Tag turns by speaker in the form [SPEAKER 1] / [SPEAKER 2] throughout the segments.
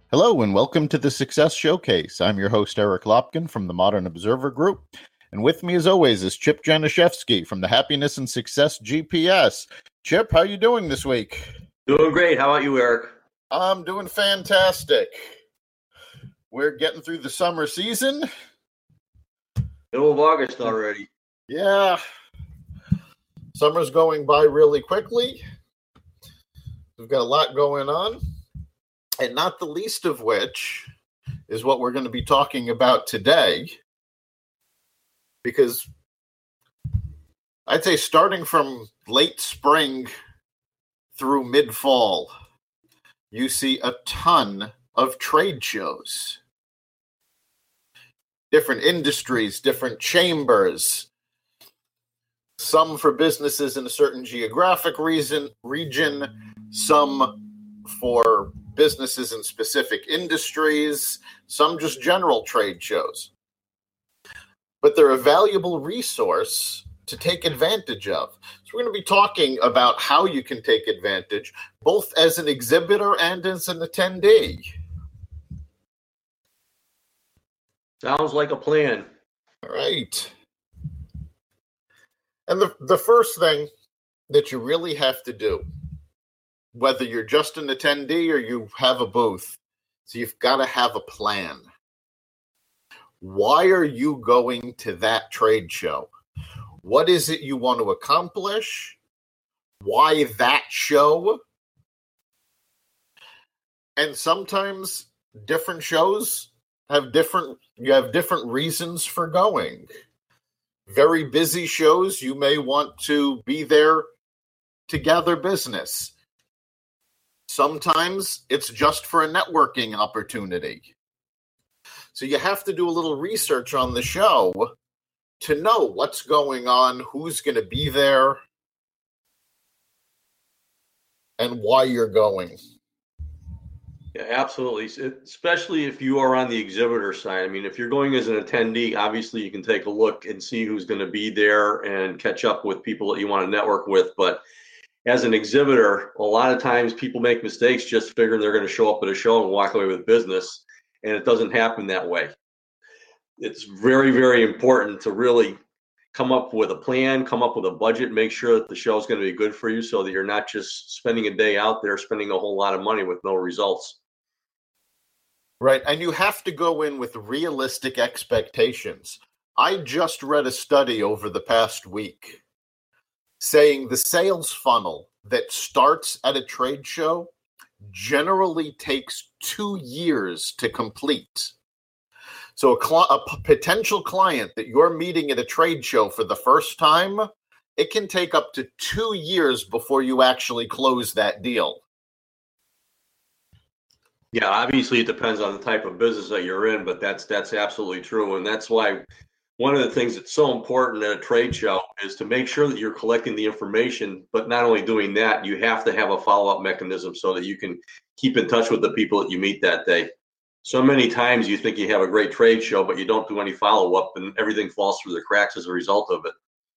[SPEAKER 1] Hello and welcome to the Success Showcase. I'm your host, Eric Lopkin from the Modern Observer Group. And with me, as always, is Chip Januszewski from the Happiness and Success GPS. Chip, how are you doing this week?
[SPEAKER 2] Doing great. How about you, Eric?
[SPEAKER 1] I'm doing fantastic. We're getting through the summer season.
[SPEAKER 2] Middle of August already.
[SPEAKER 1] Yeah. Summer's going by really quickly. We've got a lot going on. And not the least of which is what we're going to be talking about today. Because I'd say starting from late spring through mid-fall, you see a ton of trade shows. Different industries, different chambers, some for businesses in a certain geographic region, some for businesses in specific industries, some just general trade shows. But they're a valuable resource to take advantage of. So we're going to be talking about how you can take advantage, both as an exhibitor and as an attendee.
[SPEAKER 2] Sounds like a plan.
[SPEAKER 1] All right. And the first thing that you really have to do, whether you're just an attendee or you have a booth, so you've got to have a plan. Why are you going to that trade show? What is it you want to accomplish? Why that show? And sometimes different shows have different reasons for going. Very busy shows, you may want to be there to gather business. Sometimes it's just for a networking opportunity. So you have to do a little research on the show to know what's going on, who's going to be there, and why you're going.
[SPEAKER 2] Yeah, absolutely. Especially if you are on the exhibitor side. I mean, if you're going as an attendee, obviously you can take a look and see who's going to be there and catch up with people that you want to network with. But as an exhibitor, a lot of times people make mistakes just figuring they're going to show up at a show and walk away with business, and it doesn't happen that way. It's very, very important to really come up with a plan, come up with a budget, make sure that the show is going to be good for you so that you're not just spending a day out there spending a whole lot of money with no results.
[SPEAKER 1] Right, and you have to go in with realistic expectations. I just read a study over the past week saying the sales funnel that starts at a trade show generally takes 2 years to complete. So a potential client that you're meeting at a trade show for the first time, it can take up to 2 years before you actually close that deal.
[SPEAKER 2] Yeah, obviously it depends on the type of business that you're in, but that's absolutely true. And that's why one of the things that's so important at a trade show is to make sure that you're collecting the information, but not only doing that, you have to have a follow-up mechanism so that you can keep in touch with the people that you meet that day. So many times you think you have a great trade show, but you don't do any follow-up and everything falls through the cracks as a result of it.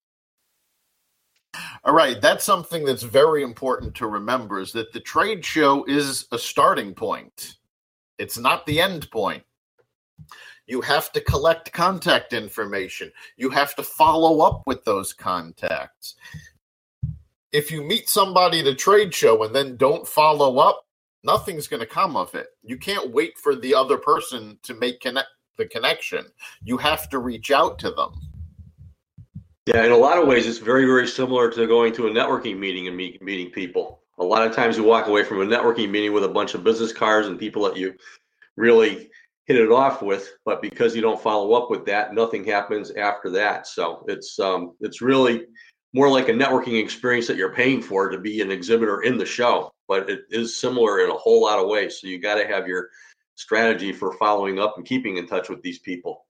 [SPEAKER 1] All right, that's something that's very important to remember, is that the trade show is a starting point. It's not the end point. You have to collect contact information. You have to follow up with those contacts. If you meet somebody at a trade show and then don't follow up, nothing's going to come of it. You can't wait for the other person to make the connection. You have to reach out to them.
[SPEAKER 2] Yeah, in a lot of ways, it's very, very similar to going to a networking meeting and meeting people. A lot of times you walk away from a networking meeting with a bunch of business cards and people that you really hit it off with, but because you don't follow up with that, nothing happens after that. So it's really more like a networking experience that you're paying for to be an exhibitor in the show, but it is similar in a whole lot of ways. So you got to have your strategy for following up and keeping in touch with these people.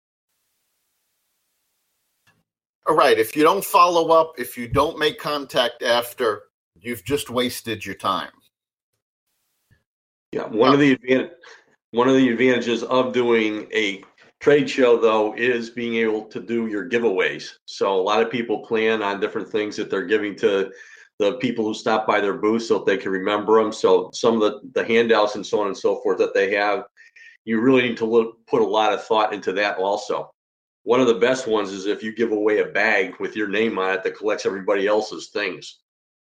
[SPEAKER 1] All right. If you don't follow up, if you don't make contact after, you've just wasted your time.
[SPEAKER 2] Yeah. One of the advantages of doing a trade show, though, is being able to do your giveaways. So a lot of people plan on different things that they're giving to the people who stop by their booth so that they can remember them. So some of the handouts and so on and so forth that they have, you really need to put a lot of thought into that also. One of the best ones is if you give away a bag with your name on it that collects everybody else's things.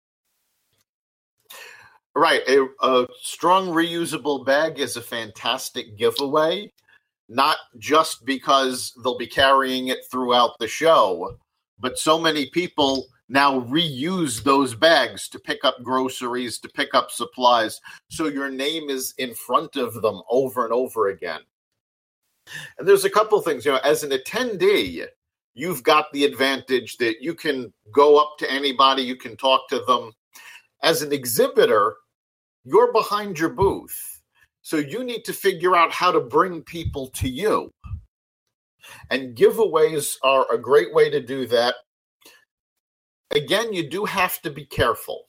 [SPEAKER 1] Right. A strong reusable bag is a fantastic giveaway, not just because they'll be carrying it throughout the show, but so many people now reuse those bags to pick up groceries, to pick up supplies, so your name is in front of them over and over again. And there's a couple things, as an attendee, you've got the advantage that you can go up to anybody, you can talk to them. As an exhibitor, you're behind your booth, so you need to figure out how to bring people to you. And giveaways are a great way to do that. Again, you do have to be careful.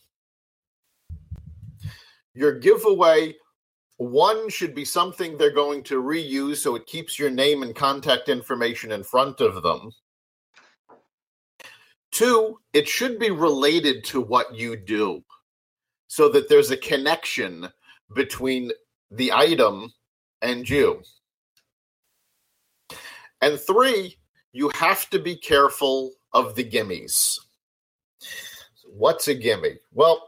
[SPEAKER 1] Your giveaway, one, should be something they're going to reuse so it keeps your name and contact information in front of them. Two, it should be related to what you do so that there's a connection between the item and you. And three, you have to be careful of the gimmies. What's a gimme? Well,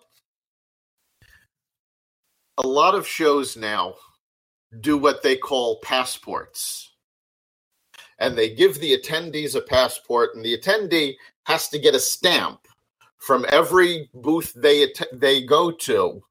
[SPEAKER 1] a lot of shows now do what they call passports. And they give the attendees a passport, and the attendee has to get a stamp from every booth they go to.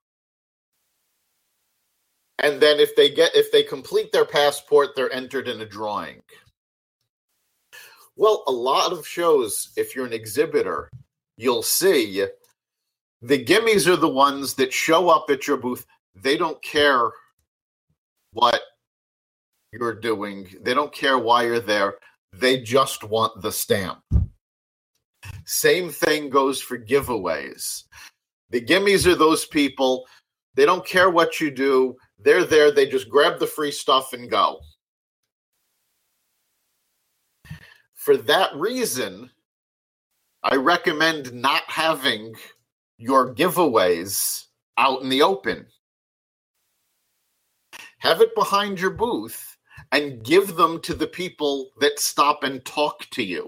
[SPEAKER 1] And then if they complete their passport, they're entered in a drawing. Well, a lot of shows, if you're an exhibitor, you'll see the gimmies are the ones that show up at your booth. They don't care what you're doing. They don't care why you're there. They just want the stamp. Same thing goes for giveaways. The gimmies are those people. They don't care what you do. They're there. They just grab the free stuff and go. For that reason, I recommend not having your giveaways out in the open. Have it behind your booth and give them to the people that stop and talk to you.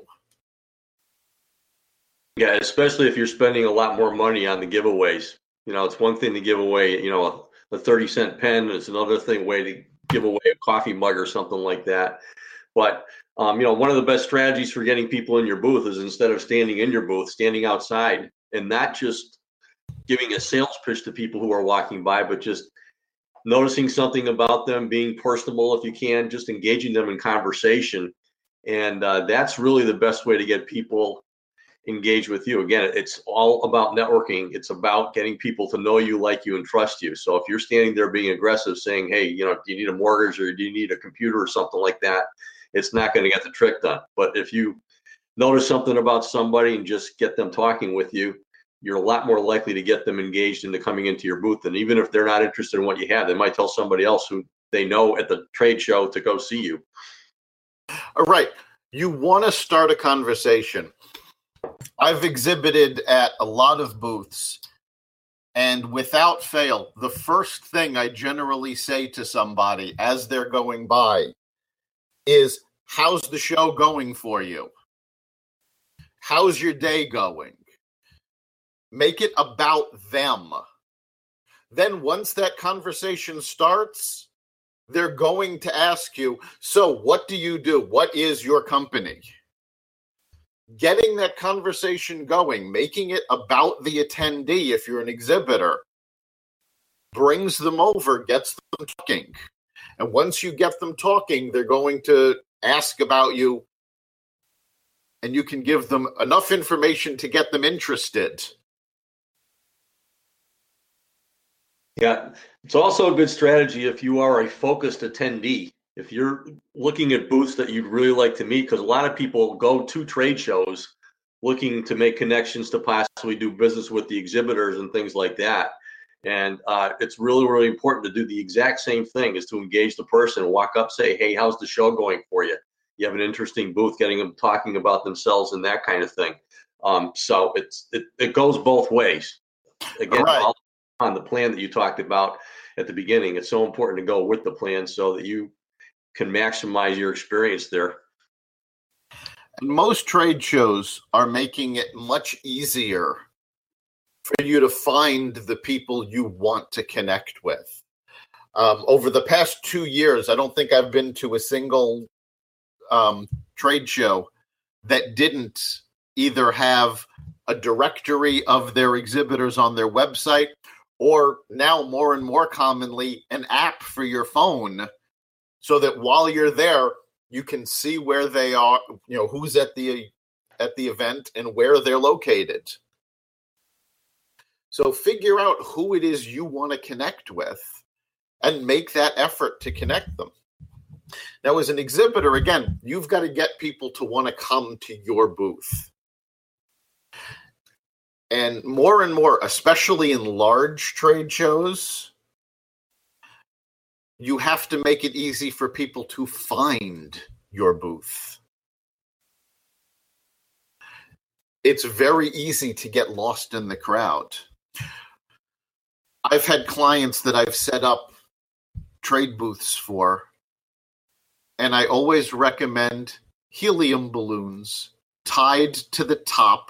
[SPEAKER 2] Yeah, especially if you're spending a lot more money on the giveaways. It's one thing to give away, a 30-cent pen. It's another way to give away a coffee mug or something like that. But one of the best strategies for getting people in your booth is, instead of standing in your booth, standing outside, and not just giving a sales pitch to people who are walking by, but just noticing something about them, being personable if you can, just engaging them in conversation. And that's really the best way to get people engaged with you. Again, it's all about networking. It's about getting people to know you, like you, and trust you. So if you're standing there being aggressive, saying, hey, do you need a mortgage or do you need a computer or something like that, it's not going to get the trick done. But if you notice something about somebody and just get them talking with you, you're a lot more likely to get them engaged into coming into your booth. And even if they're not interested in what you have, they might tell somebody else who they know at the trade show to go see you.
[SPEAKER 1] All right. You want to start a conversation. I've exhibited at a lot of booths, and without fail, the first thing I generally say to somebody as they're going by is, how's the show going for you? How's your day going? Make it about them. Then once that conversation starts, they're going to ask you, so what do you do? What is your company? Getting that conversation going, making it about the attendee if you're an exhibitor, brings them over, gets them talking. And once you get them talking, they're going to ask about you, and you can give them enough information to get them interested.
[SPEAKER 2] Yeah, it's also a good strategy if you are a focused attendee. If you're looking at booths that you'd really like to meet, because a lot of people go to trade shows looking to make connections to possibly do business with the exhibitors and things like that. And it's really, really important to do the exact same thing, is to engage the person, walk up, say, hey, how's the show going for you? You have an interesting booth, getting them talking about themselves and that kind of thing. So it goes both ways. again,
[SPEAKER 1] Right.
[SPEAKER 2] on the plan that you talked about at the beginning, it's so important to go with the plan so that you can maximize your experience there.
[SPEAKER 1] And most trade shows are making it much easier for you to find the people you want to connect with. Over the past 2 years, I don't think I've been to a single trade show that didn't either have a directory of their exhibitors on their website, or now more and more commonly, an app for your phone, so that while you're there, you can see where they are, who's at the event and where they're located. So figure out who it is you want to connect with and make that effort to connect them. Now, as an exhibitor, again, you've got to get people to want to come to your booth. And more, especially in large trade shows, you have to make it easy for people to find your booth. It's very easy to get lost in the crowd. I've had clients that I've set up trade booths for, and I always recommend helium balloons tied to the top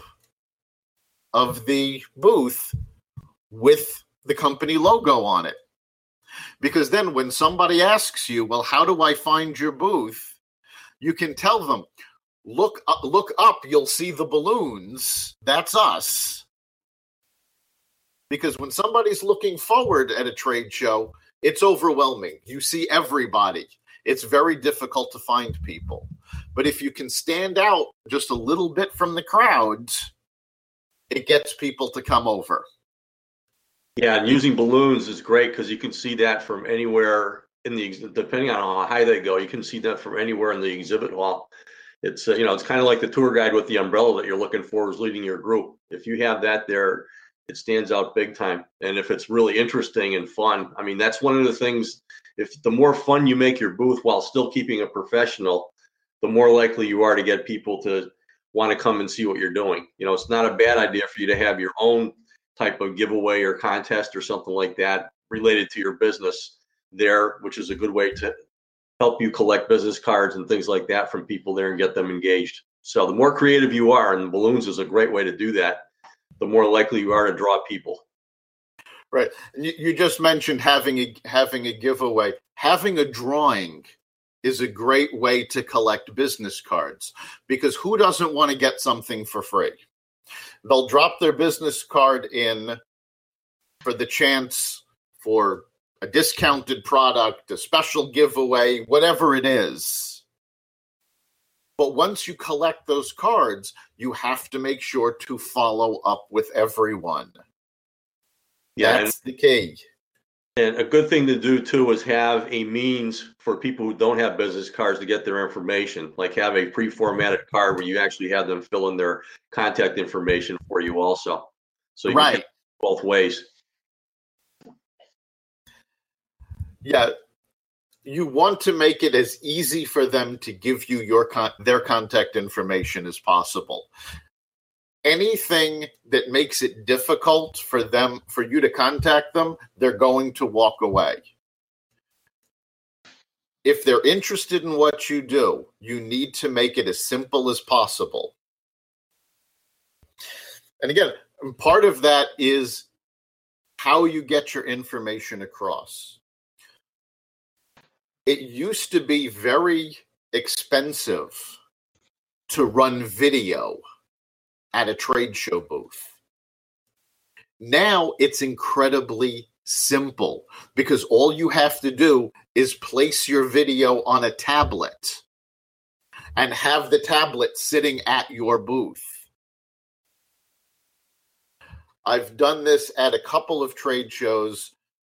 [SPEAKER 1] of the booth with the company logo on it. Because then when somebody asks you, well, how do I find your booth? You can tell them, look up, you'll see the balloons. That's us. Because when somebody's looking forward at a trade show, it's overwhelming. You see everybody. It's very difficult to find people. But if you can stand out just a little bit from the crowd, it gets people to come over.
[SPEAKER 2] Yeah, and using balloons is great because you can see that from anywhere in the, depending on how high they go, you can see that from anywhere in the exhibit hall. It's it's kind of like the tour guide with the umbrella that you're looking for is leading your group. If you have that there, it stands out big time. And if it's really interesting and fun, I mean, that's one of the things. If the more fun you make your booth while still keeping it professional, the more likely you are to get people to want to come and see what you're doing. It's not a bad idea for you to have your own type of giveaway or contest or something like that related to your business there, which is a good way to help you collect business cards and things like that from people there and get them engaged. So the more creative you are, and balloons is a great way to do that, the more likely you are to draw people.
[SPEAKER 1] Right. You just mentioned having a giveaway. Having a drawing is a great way to collect business cards, because who doesn't want to get something for free? They'll drop their business card in for the chance for a discounted product, a special giveaway, whatever it is. But once you collect those cards, you have to make sure to follow up with everyone.
[SPEAKER 2] Yeah,
[SPEAKER 1] that's the key.
[SPEAKER 2] And a good thing to do too is have a means for people who don't have business cards to get their information, like have a pre-formatted card where you actually have them fill in their contact information for you also. So you can both ways.
[SPEAKER 1] Yeah. You want to make it as easy for them to give you their contact information as possible. Anything that makes it difficult for you to contact them, they're going to walk away. If they're interested in what you do, you need to make it as simple as possible. And again, part of that is how you get your information across. It used to be very expensive to run video at a trade show booth. Now it's incredibly simple, because all you have to do is place your video on a tablet and have the tablet sitting at your booth. I've done this at a couple of trade shows.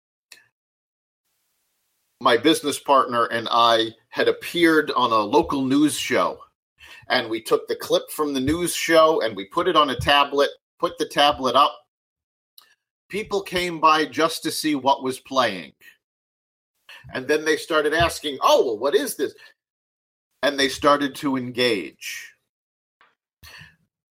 [SPEAKER 1] My business partner and I had appeared on a local news show, and we took the clip from the news show and we put it on a tablet, put the tablet up. People came by just to see what was playing. And then they started asking, oh, well, what is this? And they started to engage.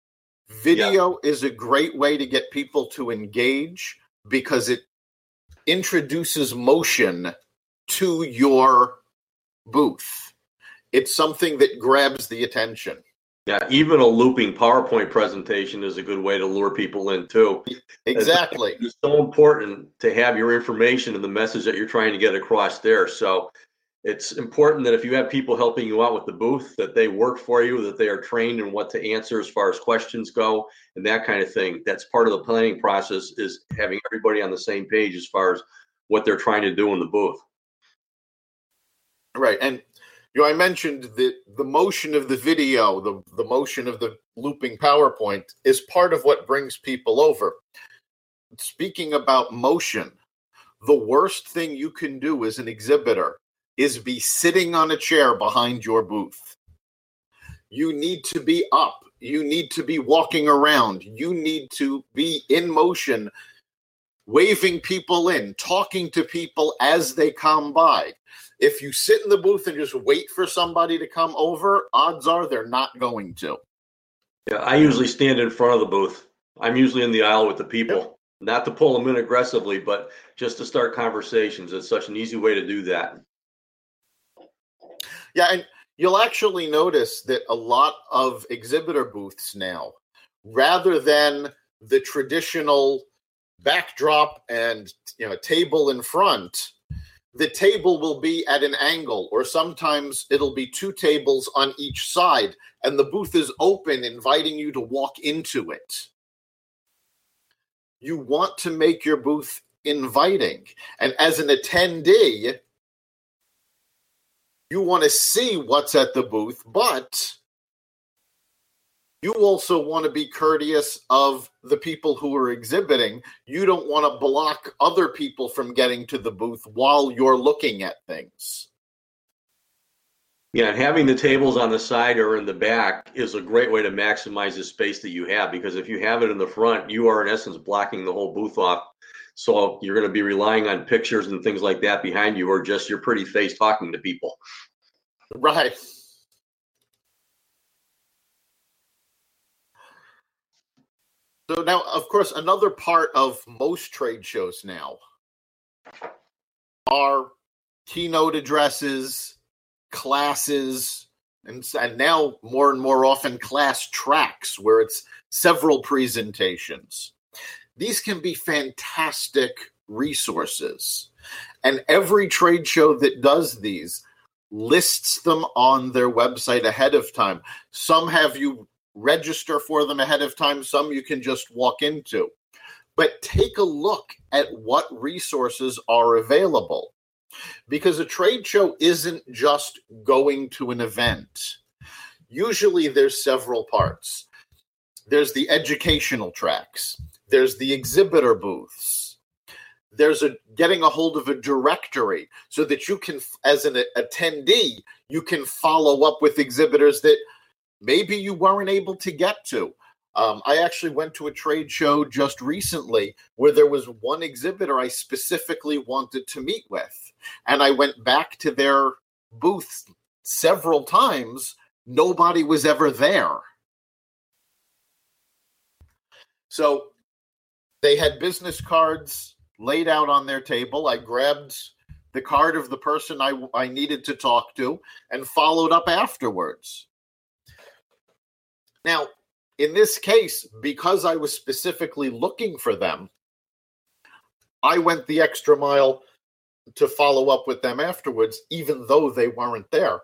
[SPEAKER 1] Video is a great way to get people to engage because it introduces motion to your booth. It's something that grabs the attention.
[SPEAKER 2] Yeah, even a looping PowerPoint presentation is a good way to lure people in too.
[SPEAKER 1] Exactly.
[SPEAKER 2] It's so important to have your information and the message that you're trying to get across there. So it's important that if you have people helping you out with the booth, that they work for you, that they are trained in what to answer as far as questions go and that kind of thing. That's part of the planning process, is having everybody on the same page as far as what they're trying to do in the booth.
[SPEAKER 1] Right. And I mentioned that the motion of the video, the motion of the looping PowerPoint is part of what brings people over. Speaking about motion, the worst thing you can do as an exhibitor is be sitting on a chair behind your booth. You need to be up. You need to be walking around. You need to be in motion, waving people in, talking to people as they come by. If you sit in the booth and just wait for somebody to come over, odds are they're not going to.
[SPEAKER 2] Yeah, I usually stand in front of the booth. I'm usually in the aisle with the people. Yep. Not to pull them in aggressively, but just to start conversations. It's such an easy way to do that.
[SPEAKER 1] Yeah, and you'll actually notice that a lot of exhibitor booths now, rather than the traditional backdrop and table in front, the table will be at an angle, or sometimes it'll be two tables on each side, and the booth is open, inviting you to walk into it. You want to make your booth inviting. And as an attendee, you want to see what's at the booth, but you also want to be courteous of the people who are exhibiting. You don't want to block other people from getting to the booth while you're looking at things.
[SPEAKER 2] Yeah, and having the tables on the side or in the back is a great way to maximize the space that you have, because if you have it in the front, you are in essence blocking the whole booth off. So you're going to be relying on pictures and things like that behind you, or just your pretty face talking to people.
[SPEAKER 1] Right. So now, of course, another part of most trade shows now are keynote addresses, classes, and now more and more often class tracks where it's several presentations. These can be fantastic resources. And every trade show that does these lists them on their website ahead of time. Some have you register for them ahead of time. Some you can just walk into. But take a look at what resources are available. Because a trade show isn't just going to an event. Usually there's several parts. There's the educational tracks. There's the exhibitor booths. There's getting a hold of a directory so that you can, as an attendee, you can follow up with exhibitors that maybe you weren't able to get to. I actually went to a trade show just recently where there was one exhibitor I specifically wanted to meet with. And I went back to their booth several times. Nobody was ever there. So they had business cards laid out on their table. I grabbed the card of the person I needed to talk to and followed up afterwards. Now, in this case, because I was specifically looking for them, I went the extra mile to follow up with them afterwards, even though they weren't there.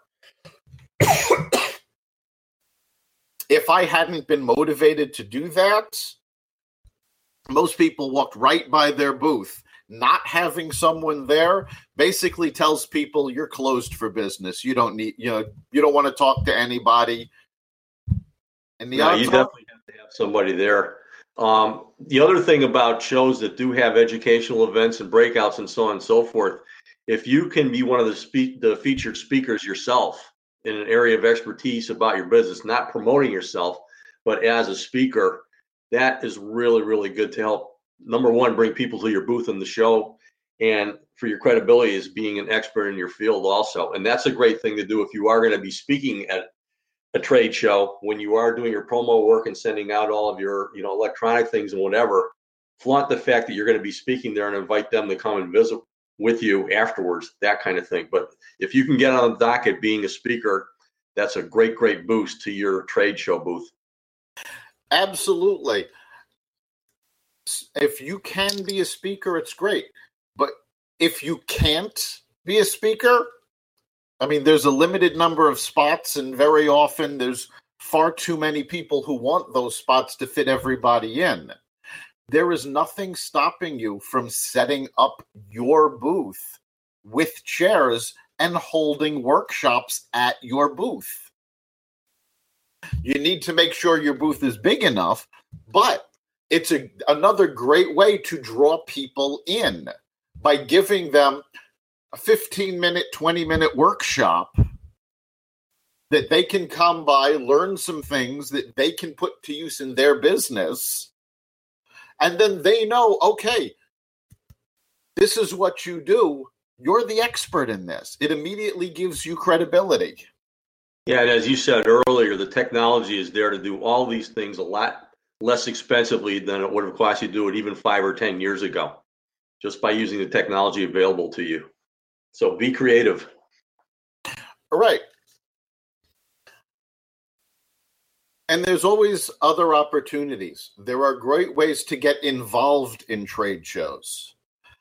[SPEAKER 1] If I hadn't been motivated to do that, most people walked right by their booth. Not having someone there basically tells people you're closed for business. You don't need, you don't want to talk to anybody. And
[SPEAKER 2] you definitely have to have somebody there. The other thing about shows that do have educational events and breakouts and so on and so forth, if you can be one of the featured speakers yourself in an area of expertise about your business, not promoting yourself, but as a speaker, that is really, really good to help, number one, bring people to your booth in the show, and for your credibility as being an expert in your field also. And that's a great thing to do if you are going to be speaking at a trade show, when you are doing your promo work and sending out all of your, electronic things and whatever, flaunt the fact that you're going to be speaking there and invite them to come and visit with you afterwards, that kind of thing. But if you can get on the docket being a speaker, that's a great, great boost to your trade show booth.
[SPEAKER 1] Absolutely. If you can be a speaker, it's great. But if you can't be a speaker, I mean, there's a limited number of spots, and very often there's far too many people who want those spots to fit everybody in. There is nothing stopping you from setting up your booth with chairs and holding workshops at your booth. You need to make sure your booth is big enough, but it's another great way to draw people in by giving them a 15-minute, 20-minute workshop that they can come by, learn some things that they can put to use in their business, and then they know, okay, this is what you do. You're the expert in this. It immediately gives you credibility.
[SPEAKER 2] Yeah, and as you said earlier, the technology is there to do all these things a lot less expensively than it would have cost you to do it even 5 or 10 years ago, just by using the technology available to you. So be creative.
[SPEAKER 1] All right. And there's always other opportunities. There are great ways to get involved in trade shows.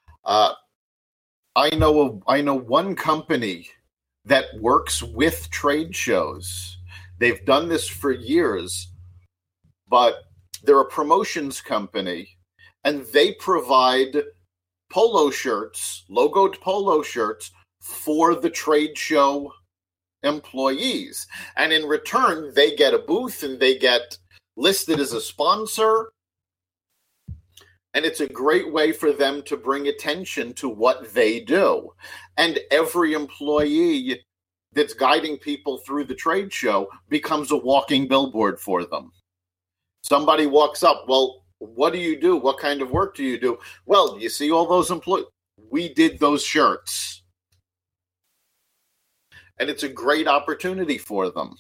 [SPEAKER 1] I know one company that works with trade shows. They've done this for years, but they're a promotions company, and they provide polo shirts, logoed polo shirts for the trade show employees. And in return, they get a booth and they get listed as a sponsor. And it's a great way for them to bring attention to what they do. And every employee that's guiding people through the trade show becomes a walking billboard for them. Somebody walks up, well, what do you do? What kind of work do you do? Well, you see all those employees? We did those shirts. And it's a great opportunity for them.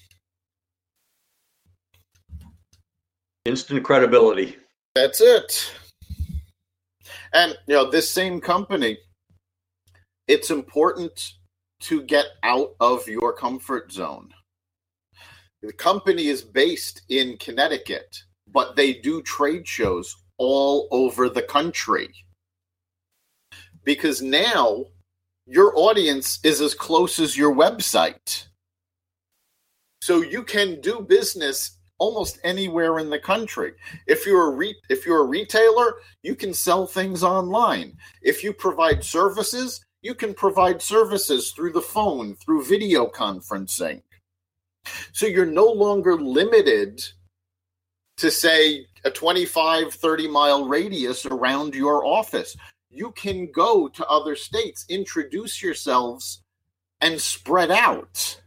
[SPEAKER 2] Instant credibility.
[SPEAKER 1] That's it. And, this same company, it's important to get out of your comfort zone. The company is based in Connecticut, but they do trade shows all over the country. Because now your audience is as close as your website. So you can do business almost anywhere in the country. If you're a retailer, you can sell things online. If you provide services, you can provide services through the phone, through video conferencing. So you're no longer limited to, say, a 25, 30-mile radius around your office. You can go to other states, introduce yourselves, and spread out.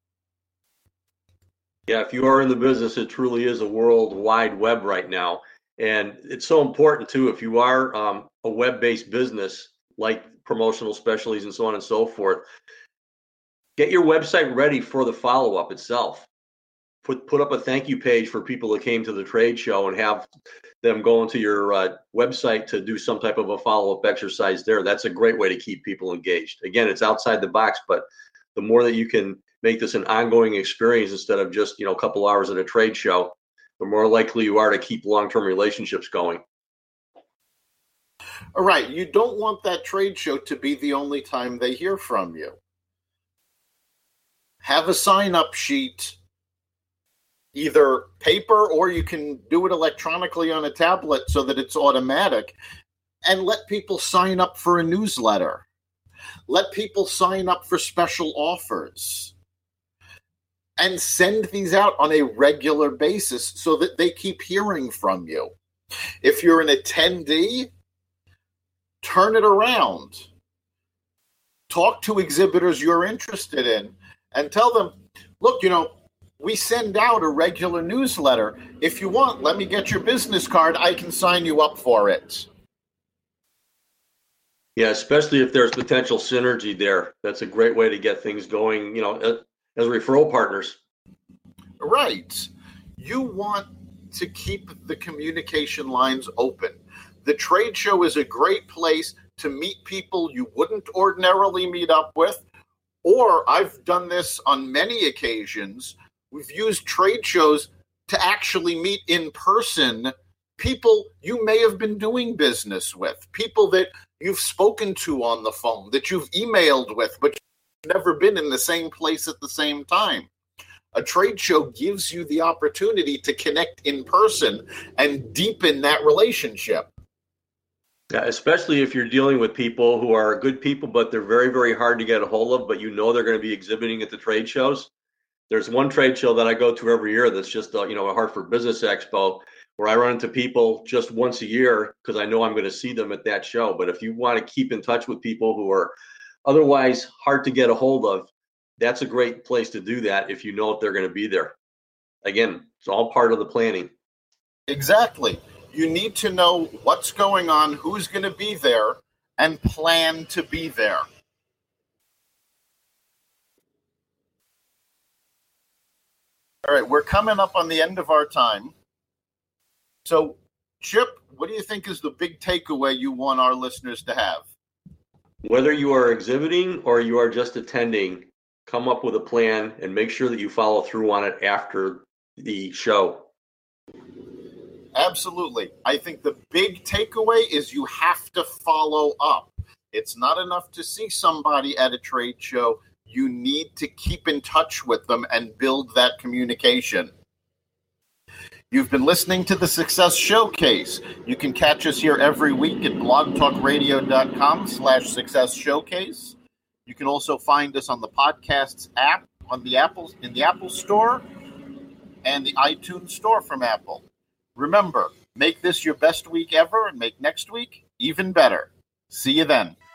[SPEAKER 2] Yeah, if you are in the business, it truly is a world wide web right now. And it's so important, too, if you are a web-based business like promotional specialties and so on and so forth, get your website ready for the follow-up itself. Put up a thank you page for people that came to the trade show and have them go into your website to do some type of a follow-up exercise there. That's a great way to keep people engaged. Again, it's outside the box, but the more that you can make this an ongoing experience instead of just, a couple hours at a trade show, the more likely you are to keep long-term relationships going.
[SPEAKER 1] All right. You don't want that trade show to be the only time they hear from you. Have a sign-up sheet, either paper or you can do it electronically on a tablet so that it's automatic, and let people sign up for a newsletter. Let people sign up for special offers and send these out on a regular basis so that they keep hearing from you. If you're an attendee, turn it around. Talk to exhibitors you're interested in and tell them, look, we send out a regular newsletter. If you want, let me get your business card. I can sign you up for it.
[SPEAKER 2] Yeah, especially if there's potential synergy there. That's a great way to get things going, as referral partners.
[SPEAKER 1] Right. You want to keep the communication lines open. The trade show is a great place to meet people you wouldn't ordinarily meet up with. Or I've done this on many occasions. We've used trade shows to actually meet in person people you may have been doing business with, people that you've spoken to on the phone, that you've emailed with, but you've never been in the same place at the same time. A trade show gives you the opportunity to connect in person and deepen that relationship.
[SPEAKER 2] Yeah, especially if you're dealing with people who are good people, but they're very, very hard to get a hold of, but you know they're going to be exhibiting at the trade shows. There's one trade show that I go to every year that's just a Hartford Business Expo, where I run into people just once a year because I know I'm going to see them at that show. But if you want to keep in touch with people who are otherwise hard to get a hold of, that's a great place to do that if you know if they're going to be there. Again, it's all part of the planning.
[SPEAKER 1] Exactly. You need to know what's going on, who's going to be there, and plan to be there. All right, we're coming up on the end of our time. So, Chip, what do you think is the big takeaway you want our listeners to have?
[SPEAKER 2] Whether you are exhibiting or you are just attending, come up with a plan and make sure that you follow through on it after the show.
[SPEAKER 1] Absolutely. I think the big takeaway is you have to follow up. It's not enough to see somebody at a trade show. You need to keep in touch with them and build that communication. You've been listening to the Success Showcase. You can catch us here every week at blogtalkradio.com/Success Showcase. You can also find us on the podcasts app in the Apple Store and the iTunes Store from Apple. Remember, make this your best week ever and make next week even better. See you then.